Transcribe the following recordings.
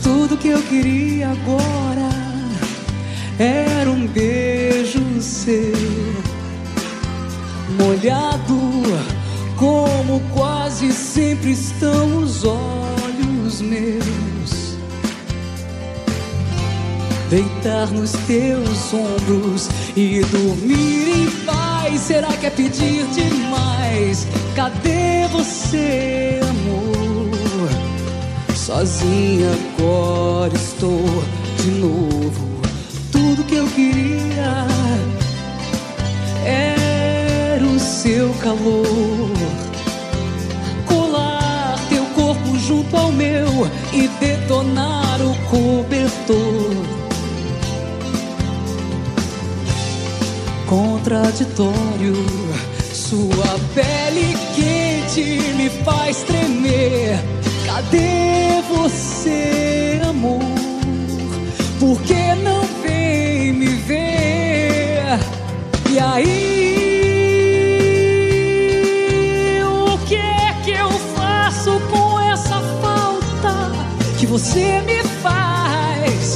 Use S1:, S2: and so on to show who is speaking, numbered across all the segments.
S1: Tudo que eu queria agora era um beijo seu, molhado como quase sempre estão os olhos meus. Deitar nos teus ombros e dormir em paz. Será que é pedir demais? Cadê você, amor? Sozinha agora estou de novo. Tudo que eu queria era o seu calor, colar teu corpo junto ao meu e detonar o cobertor. Contraditório, sua pele quente me faz tremer. Cadê você, amor? Por que não vem me ver? E aí, o que é que eu faço com essa falta que você me faz?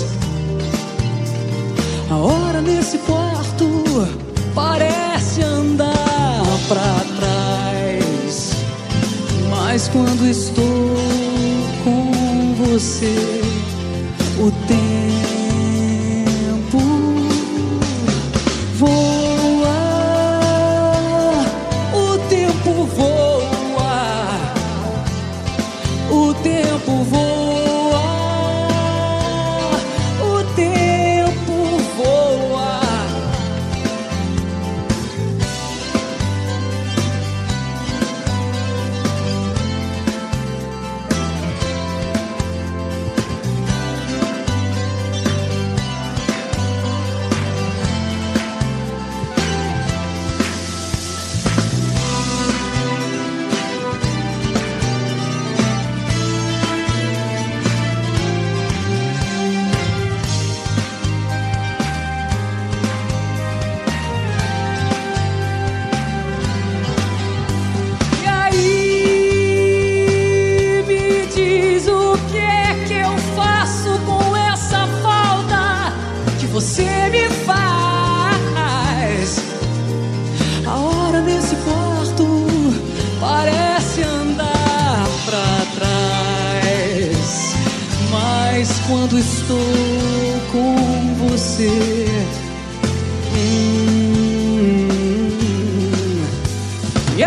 S1: A hora nesse quarto parece andar pra trás, mas quando estou com você, o tempo voa, o tempo voa, o tempo voa, o tempo voa. Você me faz. A hora nesse quarto parece andar pra trás, mas quando estou com você, e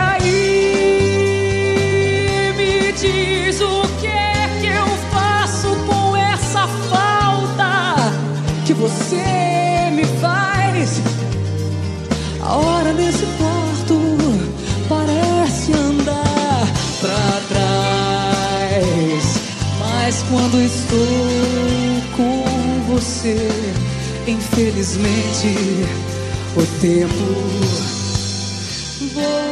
S1: aí me diz o que é que eu faço com essa falta que você me faz. A hora nesse quarto parece andar pra trás, mas quando estou com você, infelizmente o tempo voa.